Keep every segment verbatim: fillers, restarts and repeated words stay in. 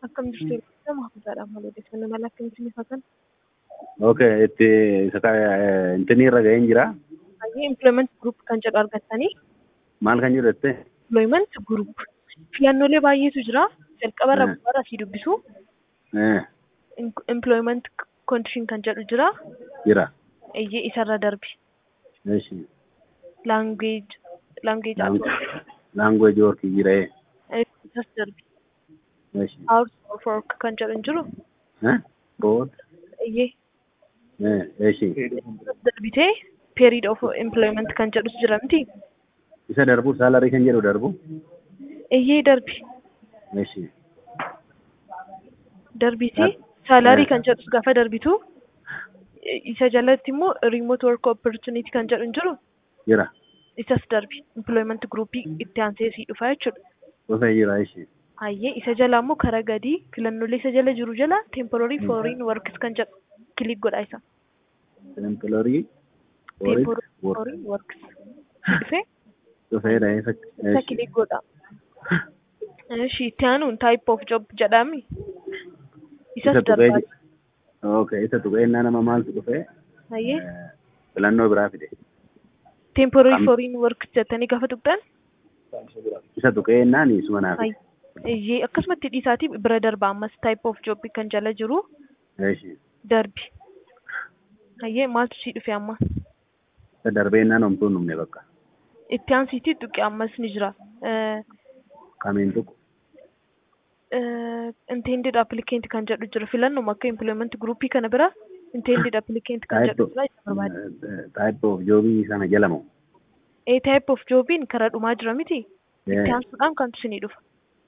Akkam jirtu nama hafuudhaadhaan malee odeeffannoo mala akkamitti ifatan? Okay, itti isa ka intini irra ga'een jira. Baay'ee employment group kan jedhu argattanii Maal kan jedhu jette? employment group filannoolee baay'eetu jira. Jalqaba irra Eh. gubbaarra asii dubbisu Eh, employment condition kan jedhu jira. jira. Iyyee isarra darbi. Eshi. Language language Lang- Language work jira. eh. isas darbi. Eshi. Hours of work kan jedhu hin jiru. Eh? Board. Iyyee Eh, eshi. isas darbitee period of employment kan jedhus jira miti. Isa darbu salary kan jedhu darbu. Iyyee darbi. Eshi. Darbiti Dar- salary eh. kan jedhus gaafa darbitu isa jalatti immoo remote work opportunity kan jedhu hin jiru. Jira. Isas darbi employment groupii itti aansee sii dhufa jechuudha. Dhufee jira eshi. Hayyee isa jala immoo karaa gadii filannoolee isa jala jiru jala temporary foreign works kan jedhu kilik godha isa. Temporary. Temporary Work. foreign works dhufee Dhufee dha isa. isa kilik godha. Ishi itti aanuun type of job jedhami. Isas Isa tuqee darbaa. ji- Okay, isa tuqee nama maaltu dhufee? Hayyee Eh, filannoo biraa fide. temporary Am- foreign works jettanii gaafa tuqxan Isa tuqee naan isuma naaf. iyyee akkasumatti dhiisaatii bira darba ammas type of job kan jala jiru Eshi. darbi. Hayyee maaltu sii dhufe amma? Isa darbee naan homtuu hin dhumne bakka. Itti aansiitii tuqe ammas ni jira. Eh, Kamiin tuqu? eh, intended applicant kan jedhu jira filannuma akka employment groupii kana bira intended applicant kan jedhu jira isa barbaade. Type of jobii sana jala moo? A type of jobiin karaa dhumaa jira miti. Itti Yeah. aansuudhaan kantu sinii dhufa.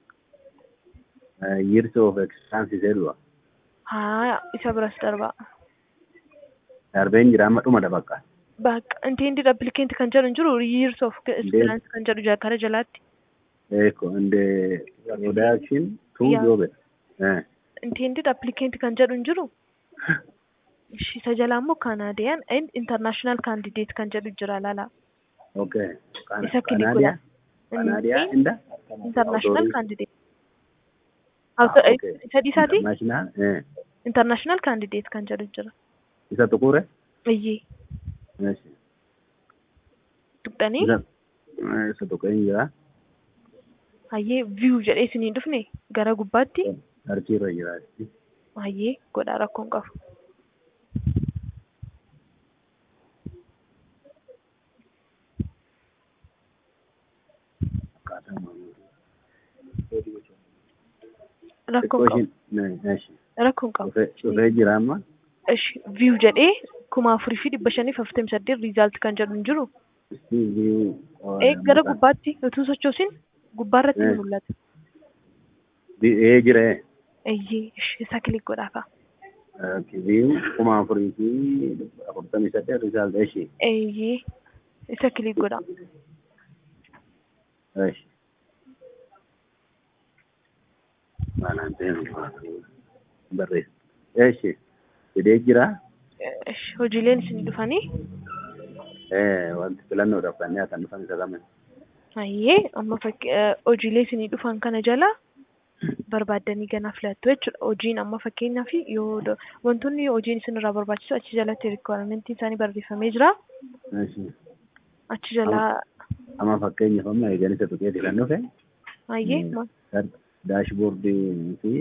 Uh, years of experience isee du'a. Haa isa biras darba. Darbeen jira amma dhuma bakka. Bakka intended applicant kan jedhu hin jiru years of experience kan jedhu jira karaa jalaatti. Ecco, and the production to Yeah. job. Eh. Intended applicant kan jedhu hin jiru. Isa jalaa immoo Canadian and international candidate kan jedhu jira laala. Okay. Can- Isa kilik Canada. godha. Canada in the International Authority. candidate. Ah, Auto- okay. Isa dhiisaati International. Eh. international candidate kan jedhu jira. Isa tuqure? Iyyee Yes. tuqxanii Isa eh, isa tuqeen jira. hayyee view jedhee isinii dhufne gara gubbaatti Harki irra jira. hayyee godhaa rakkoon qabu. Akkaataa maamulaa. Rakkoon qabu. Xiqqoo ishiin- eh, eshi. Rakkoon qabu. Dhufee dhufee jira amma. Ishi view jedhee kuma afurii fi dhibba shanii fi afurtamii saddeet result kan jedhu hin jiru. View, oh, Ee gara maqaa- gubbaatti utuu sochoosin gubbaarratti ni Eh. mul'ata. Vi- eh, jira eh. Iyyee ishi isa kilik godhaa ka'a. View kuma afurii fi afurtamii saddeet result eshi. Iyyee isa kilik godhaa. Eshi. Maanaan ta'e barreessa. Eshi. Fidee jira. Ishi hojiileen isin dhufanii Eh, wanti filannoodhaaf kanneen kan dhufan isa lama. hayyee amma fakki eh, hojiilee isinii dhufan kana jala barbaaddanii ganaa filattu jechuudha. Hojiin amma fakkeenyaaf yoo do- wantoonni hojiin isinirraa barbaachisu achi jalatti riikwaarmentiin isaanii barreeffamee jira. Eshi. Achi jalaa Amma fakkeenyaaf amma eegan isa tuqee filannoo fe hayyee Mm. maal- daashboordii fi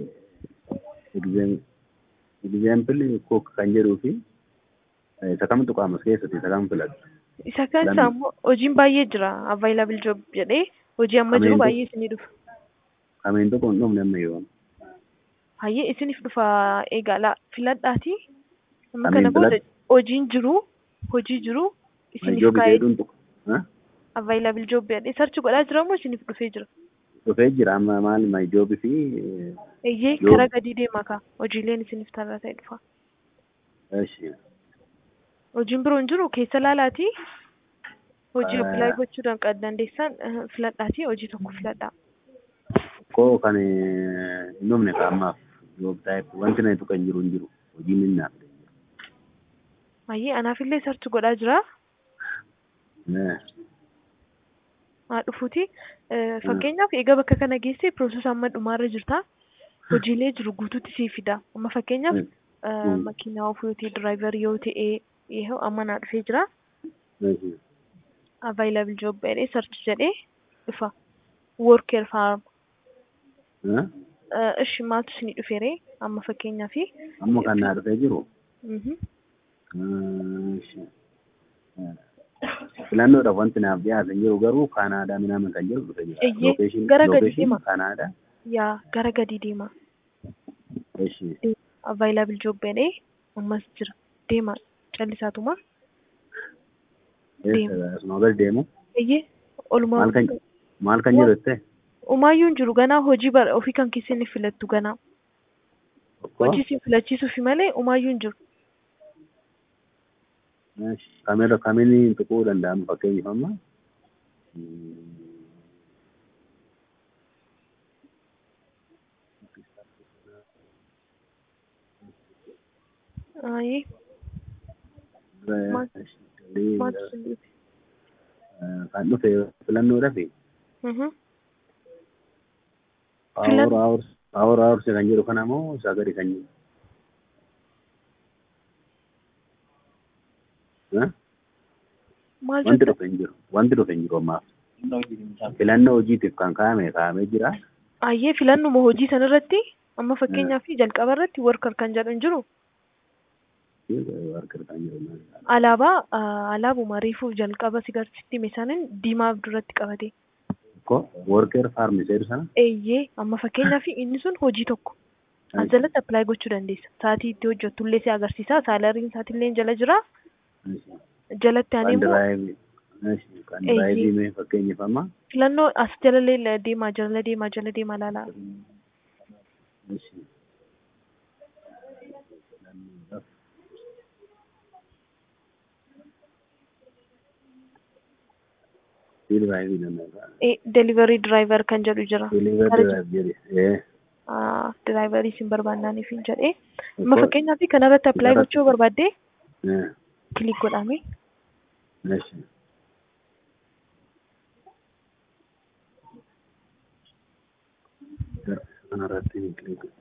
egzaampil kook kan jedhuu fi eh, isa kam tuqaamas keessatti isa kam filatu. isa keessa Filanno. ammoo hojiin baay'ee jira available job jedhee hojii amma jiru Kamiin baay'ee isinii dhufa. Kamiin tokko hin dhumne amma yoo. Hayyee isiniif dhufa egaa laa filadhaati. Amma Kamiin kana booda filad- hojiin jiru hojii jiru isiniif Joobi kaa'ee jedhuun tuqa. available job jedhee sarchi godhaa jira moo isiniif dhufee jira? Dhufee jira amma maal my joobi fi Eeyyee Job. karaa gadii deemaa kaa hojiileen isiniif tarraa ta'e dhufa. eshi. Hojiin biroo hin jiru keessa laalaati. Hojii Ah. apply gochuudhaan kan dandeessan eh, filadhaati hojii tokko filadhaa. Koo kan eh, hin dhumne ka ammaaf joob taa'eef wanti na tuqa hin jiru hin jiru hojiin hin naaf. Hayyee anaafillee sarchi godhaa jira. Eh. haa dhufuuti. Fakkeenyaaf egaa bakka kana geesse piroosesa amma dhumaarra jirta. hojiilee jiru guutuutti sii fida. Amma fakkeenyaaf Mm. eh, Mm. makiinaa ofii yoo ta'e diraayivarii yoo ta'e yoo amma naa dhufee jira. Eeshi. Available job jedhee search jedhee dhufa. Worker farm. Eh? Ishi maaltu isinii dhufeere amma fakkeenyaaf. Amma kan naa dhufee jiru. Mhm. Eeshi. Filannoodhaaf wanti naaf dhiyaatan jiru garuu Kaanaadaa minaamin kan jedhu dhufee jira. Eeyyee, Location gara gadi location deema. Kaanaadaa. Yaa gara gadi deema. Eeshi. Available job jedhee ammas jira. Deema callisaatuma. Eessa asuma gadi deemu. Eeyyee olumaa Maal kan maal kan jedhu jettee? umaayyuu hin jiru ganaa hojii bara ofii kan keessan filattu ganaa. Tokko. Hojii isin filachiisuufi malee umaayyuu hin jiru. Eeshi. Kameera kamiin tuquu danda'amu fakkeenyaaf amma. Ayi Maal- maaltu isin dhibe? Kan dhufe filannoodhaaf Mhm. Power hours power hours kan jedhu kana moo isa gadi kan jedhu? Eh? Maal Wanti jettu? dhufe hin jiru. Wanti dhufe hin jiru ammaaf. Filannoo hojiitiif kan kaa'ame kaa'amee jira. Ayyee filannuma hojii sanarratti amma fakkeenyaaf jalqaba irratti worker kan jedhu hin jiru. Warqee kan jedhu. Alaabaa ah, alaabuma reefuu jalqaba sigarsiisti meesaanin diimaaf duratti qabate. Ko worker farm jedhu sana. Eeyyee amma fakkeenyaaf inni sun hojii tokko as jalatti apply gochuu dandeessa. Saatii itti hojjettu illee si agarsiisa. Saalariin isaatiillee jala jira. Jalatti aanee Kan immoo diraayivii. Kan diraayivii mee fakkeenyaaf amma. filannoo as jalallee deemaa jala deemaa jala deemaa laalaa. Diraayivii danda'a. Delivery driver kan jedhu jira. Delivery jedhe. Ah, diraayivarii isin barbaannaaniif hin jedhee. Amma fakkeenyaaf kanarratti apply gochuu barbaadde Eh. kilik godhame. Eeshi. Kanarratti kilik godhe.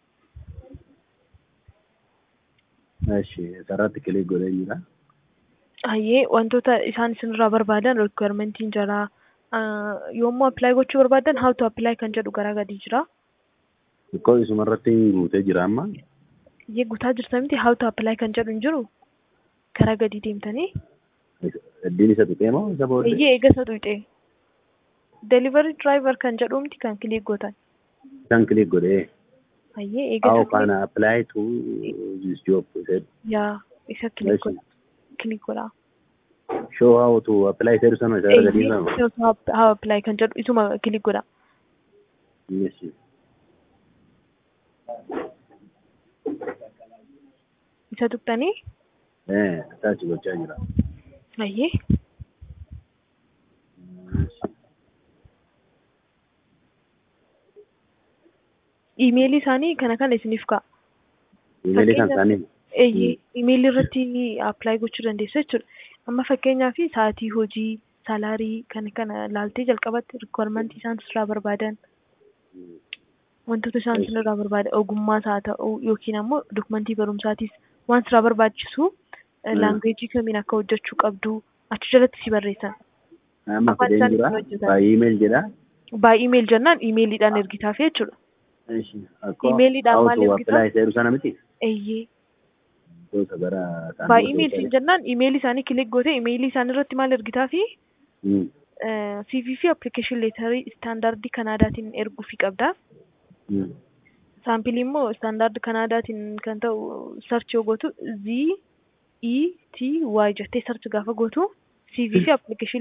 Eeshi. Sarratti kilik godhee jira. Ayyee wantoota isaan isinirraa barbaadan requiremeentiin jira. Ah, yommuu apply gochuu barbaadan how to apply kan jedhu garaa gadi jira. Xiqqoo isumarratti guutee jira amma. Iyyee guutaa jirta miti how to apply kan jedhu hin jiru. Garaa gadi deemtanii. Iddiin isa tuqee moo isa booddee? Iyyee eega isa tuqee. Delivery driver kan jedhu miti kan kilik gootan. Isaan kilik godhee. Ayyee eega How isa can kilik I apply to this job? Said. yaa isa kilik Eeshi. godha. Kilik godha. Show how to apply jedhu sana isa gara gadii sana. Eeyyee how apply kan jedhu isuma kilik godha. Eeshi. Isa tuqxanii. Eh, attaachi gochaa jira. Ayyee. Iimeelii isaanii kana kana isiniif ka'a. Imeelii kan isaanii. Eeyyee iimeelii irratti apply gochuu dandeessu jechuudha. Amma fakkeenyaaf sa'aatii hojii, salaarii kana kana laaltee jalqabatti requirement isaan sirraa barbaadan wantoota isaan sirraa barbaadan ogummaas haa ta'u yookiin ammoo dokumentii barumsaatis waan sirraa barbaachisu laanguweejii kamiin akka hojjechuu qabdu achi jalatti si barreessan. Amma fideen jira. Baay'ee imeel jedha. Baay'ee imeel jennaan imeeliidhaan ergitaaf jechuudha. Eeshi. Akkoo. Imeeliidhaan maal How to ergitaa? apply jedhu sana miti. Eeyyee. Gosa gara Baay'ee imeelii siin jennaan imeelii isaanii kilik goote imeelii isaanii irratti maal ergitaa fi Hmm. C V fi application leetarii istaandardii Kanaadaatiin erguufii qabda. Hmm. Saampilii immoo istaandardii Kanaadaatiin kan ta'u sarchi yoo gootu Z E T Y jettee sarchi gaafa gootu C V fi application